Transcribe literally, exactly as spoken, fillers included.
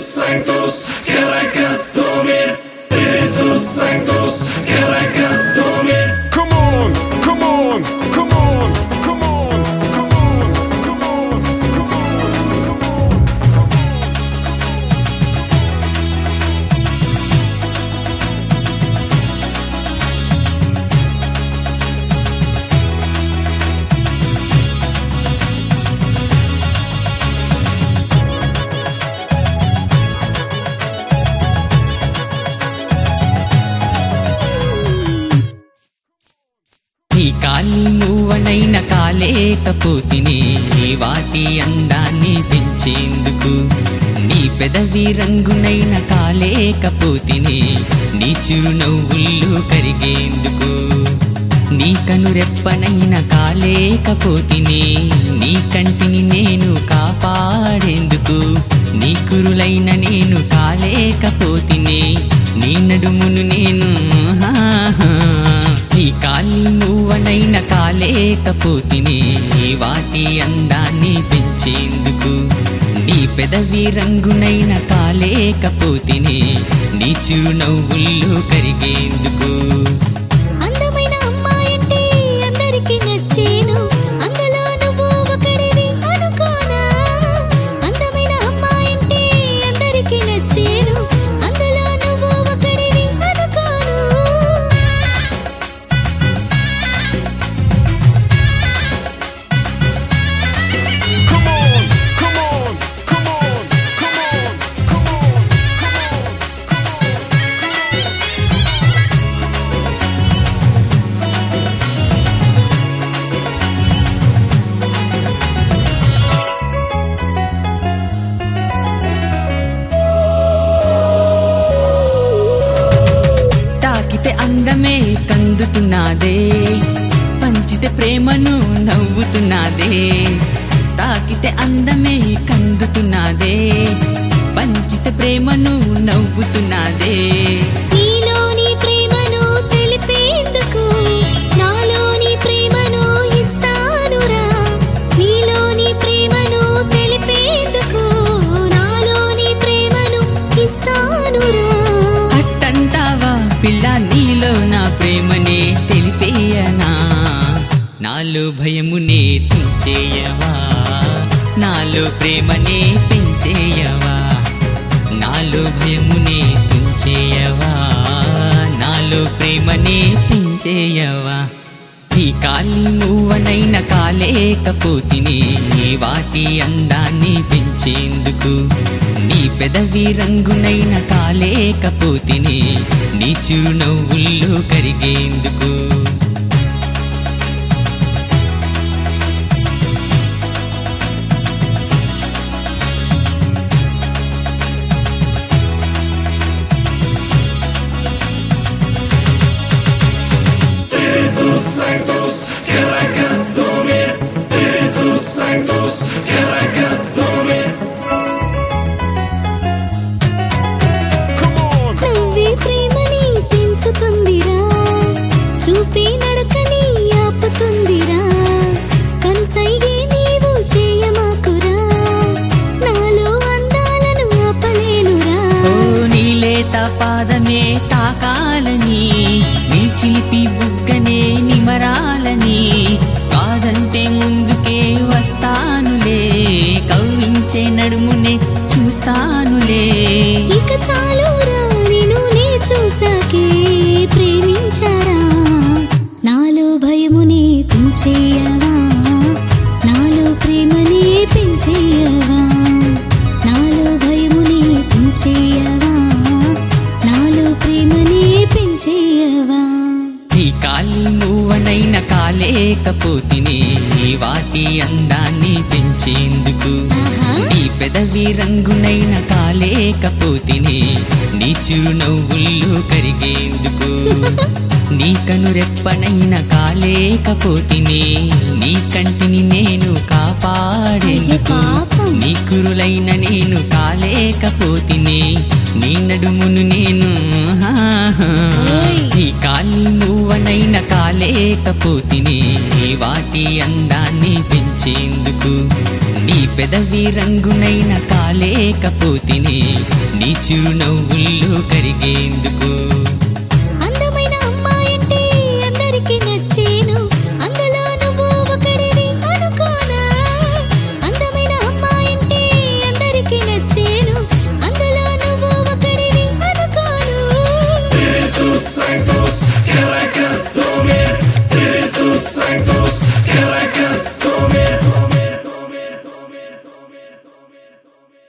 Sanctus, Caracas dormir. Spiritus Sanctus, Caracas dormir. Come on, come on, come on, come on, come on, come on, come on, come on. ఈ కాలి మూవనైన కాలేకపోతిని వాటి అందాన్ని పెంచేందుకు నీ పెదవి రంగునైన కాలేకపోతిని నీ చిరునవ్వుళ్ళు కరిగేందుకు నీ కనురెప్పనైన కాలేకపోతిని నీ కంటిని నేను కాపాడేందుకు నీ కురులైన నేను కాలేకపోతిని నీ నడుమును నేను ఈ కాలి మూవనైన కాలేకపోతిని వాటి అందాన్ని పెంచేందుకు నీ పెదవి రంగునైన కాలేకపోతిని నీ చిరునవ్వుళ్ళు కరిగేందుకు అందమైన అమ్మాయంటే అందరికీ నచ్చేను అందులో నువ్వు ఒకడివి అనుకోనా అందమైన అమ్మాయంటే అందరికీ నచ్చేను అందులో నువ్వు ఒకడివి అనుకోను Come on, come on, come on, come on, come on, తాకితే అందమే కందుతున్నదే పంచితే ప్రేమను నవ్వుతున్నదే తాకితే అందమే కందుతున్నదే పంచితే ప్రేమను నవ్వుతున్నదే నీలోని ప్రేమను తెలిపేందుకు నాలోని ప్రేమను ఇస్తానురా నీలోని ప్రేమను తెలిపేందుకు నాలోని ప్రేమను ఇస్తానురా అట్టంటావా పిల్ల నీలో నా ప్రేమనే తెలిపేయనా నాలో భయమునే తుంచేయవా నాలో ప్రేమనే పెంచేయవా నాలో భయమునే తుంచేయవా నాలో ప్రేమనే పెంచేయవా ఈ కాలి మూవనైన కాలేకపోతిని వాటి అందాన్ని పెంచేందుకు నీ పెదవి రంగునైన కాలేకపోతిని నీ చిరునవ్వుళ్ళు కరిగేందుకు Spiritus Sanctus, Caracas dormir. Spiritus Sanctus, Caracas dormir. come on. నవ్వే ప్రేమని పెంచుతుందిరా చూపే నడకని ఆపుతుందిరా కనుసైగే నీవు చేయమాకురా నాలో అందాలను ఆపలేనురా ఓ నీలేత పాదమే తాకాలని నీ చిలిపి బుగ్గనే నిమరాలని కాదంటే ముందుకే వస్తానులే కవ్వించే నడుమునే చూస్తానులే ఇక చాలురా నేను నీ చూసాకే ప్రేమించారా నాలో భయముని తుంచేయవా నాలో ప్రేమని పెంచేయవా నాలో భయముని తుంచేయవా నాలో ప్రేమని పెంచేయవా ఈ కాలి మూవనైన కాలేకపోతిని వాటి అందాన్ని పెంచేందుకు ఆహా. నీ పెదవి రంగునైన కాలేకపోతిని నీ చిరునవ్వుళ్ళు కరిగేందుకు నీ కనురెప్పనైన కాలేకపోతిని నీ కంటిని నేను కాపాడేందుకు అయ్యో పాపం. నీ కురులైన నేను కాలేకపోతిని నీ నడుమును నేను ఓయ్. ఈ కాలి మూవనైన కాలేకపోతిని వాటి అందాన్ని పెంచేందుకు నీ పెదవి రంగునైన కాలే కాలేకపోతిని నీ చిరునవ్వుల్లో కరిగేందుకు